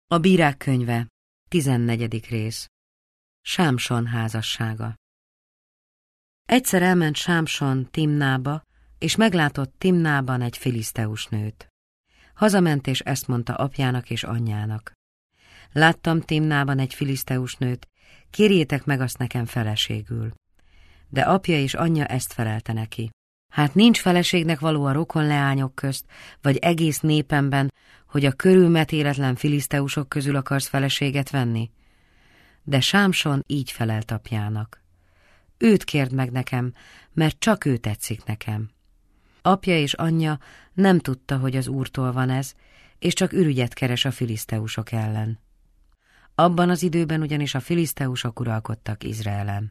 A Bírák könyve, 14. rész. Sámson házassága. Egyszer elment Sámson Timnába, és meglátott Timnában egy filiszteus nőt. Hazament, és ezt mondta apjának és anyjának. Láttam Timnában egy filiszteus nőt, kérjétek meg azt nekem feleségül. De apja és anyja ezt felelte neki. Hát nincs feleségnek való a rokonleányok közt, vagy egész népemben, hogy a körülmetéletlen filiszteusok közül akarsz feleséget venni? De Sámson így felelt apjának. Őt kérd meg nekem, mert csak ő tetszik nekem. Apja és anyja nem tudta, hogy az Úrtól van ez, és csak ürügyet keres a filiszteusok ellen. Abban az időben ugyanis a filiszteusok uralkodtak Izraelen.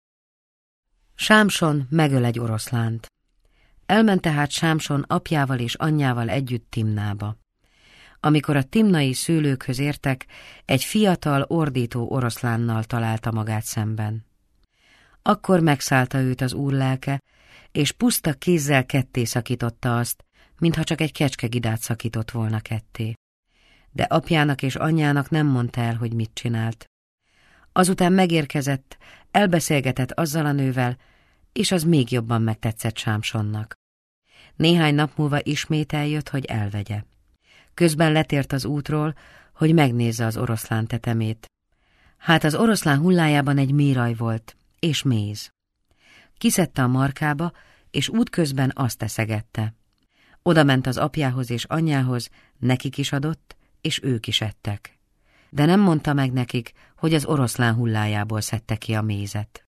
Sámson megöl egy oroszlánt. Elment tehát Sámson apjával és anyjával együtt Timnába. Amikor a timnai szőlőkhöz értek, egy fiatal, ordító oroszlánnal találta magát szemben. Akkor megszállta őt az Úr lelke, és puszta kézzel ketté szakította azt, mintha csak egy kecskegidát szakított volna ketté. De apjának és anyjának nem mondta el, hogy mit csinált. Azután megérkezett, elbeszélgetett azzal a nővel, és az még jobban megtetszett Sámsonnak. Néhány nap múlva ismét eljött, hogy elvegye. Közben letért az útról, hogy megnézze az oroszlán tetemét. Hát az oroszlán hullájában egy méraj volt, és méz. Kiszedte a markába, és útközben azt eszegette. Oda ment az apjához és anyjához, nekik is adott, és ők is ettek. De nem mondta meg nekik, hogy az oroszlán hullájából szedte ki a mézet.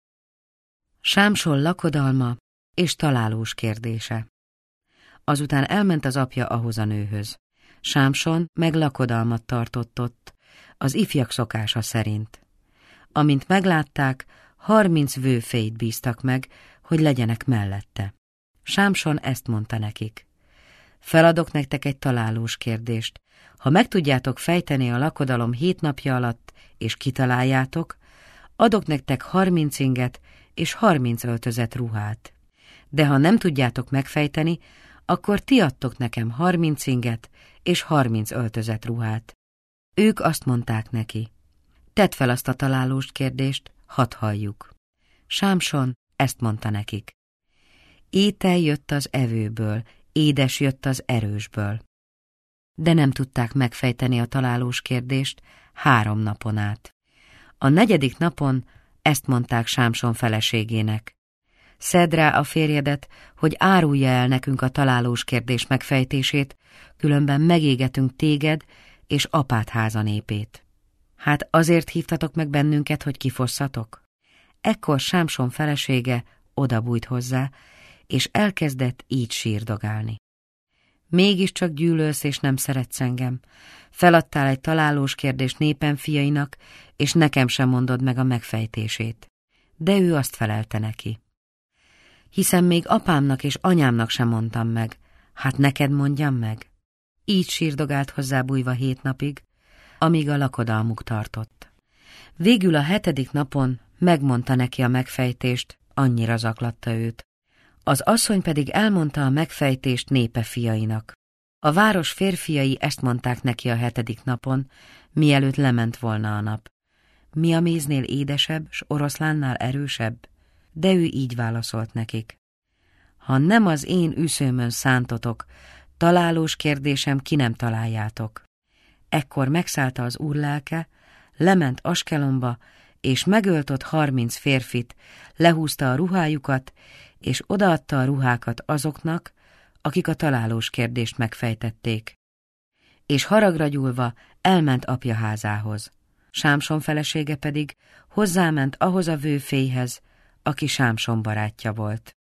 Sámson lakodalma és találós kérdése. Azután elment az apja ahhoz a nőhöz. Sámson meg lakodalmat tartott ott, az ifjak szokása szerint. Amint meglátták, 30 vőfélyt bíztak meg, hogy legyenek mellette. Sámson ezt mondta nekik. Feladok nektek egy találós kérdést. Ha meg tudjátok fejteni a lakodalom 7 napja alatt, és kitaláljátok, adok nektek 30 inget és 30 öltözet ruhát. De ha nem tudjátok megfejteni, akkor ti adtok nekem 30 inget és 30 öltözet ruhát. Ők azt mondták neki. Tedd fel azt a találós kérdést, hadd halljuk. Sámson ezt mondta nekik. Étel jött az evőből, édes jött az erősből. De nem tudták megfejteni a találós kérdést 3 napon át. A 4. napon ezt mondták Sámson feleségének. Szedd rá a férjedet, hogy árulja el nekünk a találós kérdés megfejtését, különben megégetünk téged és apád háza népét. Hát azért hívtatok meg bennünket, hogy kifosszatok? Ekkor Sámson felesége odabújt hozzá, és elkezdett így sírdogálni. Mégiscsak gyűlölsz és nem szeretsz engem. Feladtál egy találós kérdést népem fiainak, és nekem sem mondod meg a megfejtését. De ő azt felelte neki. Hiszen még apámnak és anyámnak sem mondtam meg, hát neked mondjam meg. Így sírdogált hozzá bújva 7 napig, amíg a lakodalmuk tartott. Végül a 7. napon megmondta neki a megfejtést, annyira zaklatta őt. Az asszony pedig elmondta a megfejtést népe fiainak. A város férfiai ezt mondták neki a 7. napon, mielőtt lement volna a nap. Mi a méznél édesebb, s oroszlánnál erősebb? De ő így válaszolt nekik. Ha nem az én üszőmön szántotok, találós kérdésem ki nem találjátok. Ekkor megszállta az Úr lelke, lement Askelonba, és megölt ott 30 férfit, lehúzta a ruhájukat, és odaadta a ruhákat azoknak, akik a találós kérdést megfejtették. És haragra gyúlva elment apja házához. Sámson felesége pedig hozzáment ahhoz a vőfélyhez, aki Sámson barátja volt.